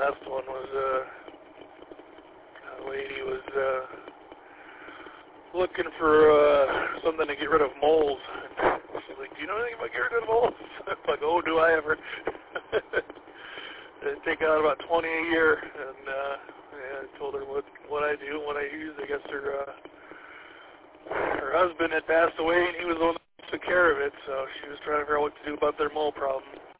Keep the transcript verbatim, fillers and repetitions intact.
last one was uh, a lady was uh, looking for uh, something to get rid of moles. She's like, do you know anything about getting rid of moles? I'm like, oh, do I ever? They take out about twenty a year, and uh, yeah, I told her what what I do and what I use. I guess her uh, her husband had passed away, and he was the one that took care of it, so she was trying to figure out what to do about their mole problem.